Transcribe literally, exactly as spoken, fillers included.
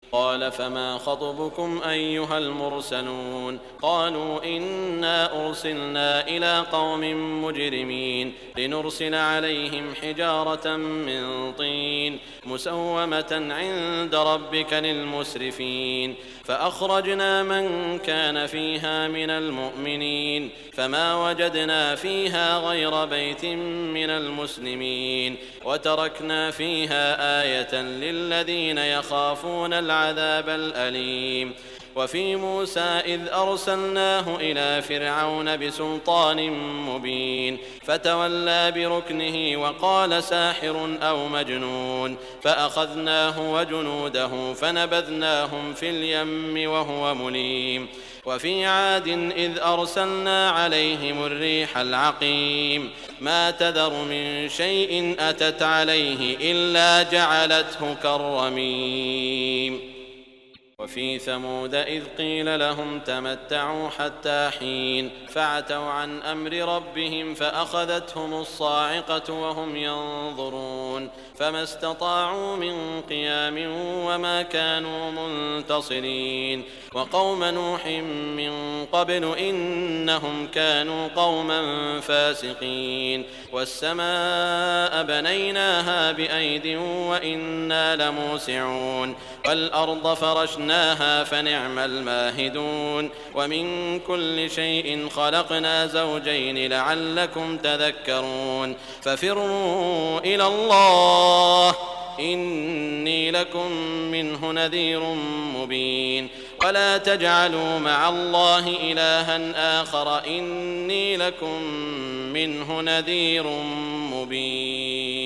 قال فما خطبكم أيها المرسلون قالوا إنا أرسلنا إلى قوم مجرمين لنرسل عليهم حجارة من طين مسومة عند ربك للمسرفين فأخرجنا من كان فيها من المؤمنين فما وجدنا فيها غير بيت من المسلمين وتركنا فيها آية للذين يخافون العذاب الأليم وفي موسى إذ أرسلناه إلى فرعون بسلطان مبين فتولى بركنه وقال ساحر أو مجنون فأخذناه وجنوده فنبذناهم في اليم وهو مليم وفي عاد إذ أرسلنا عليهم الريح العقيم ما تذر من شيء أتت عليه إلا جعلته كالرميم وفي ثمود إذ قيل لهم تمتعوا حتى حين فعتوا عن أمر ربهم فأخذتهم الصاعقة وهم ينظرون فما استطاعوا من قيام وما كانوا منتصرين وقوم نوح من قبل إنهم كانوا قوما فاسقين والسماء بنيناها بأيد وإنا لموسعون والأرض فرشناها فنعم الماهدون ومن كل شيء خلقنا زوجين لعلكم تذكرون ففروا إلى الله إني لكم منه نذير مبين ولا تجعلوا مع الله إلها آخر إني لكم منه نذير مبين.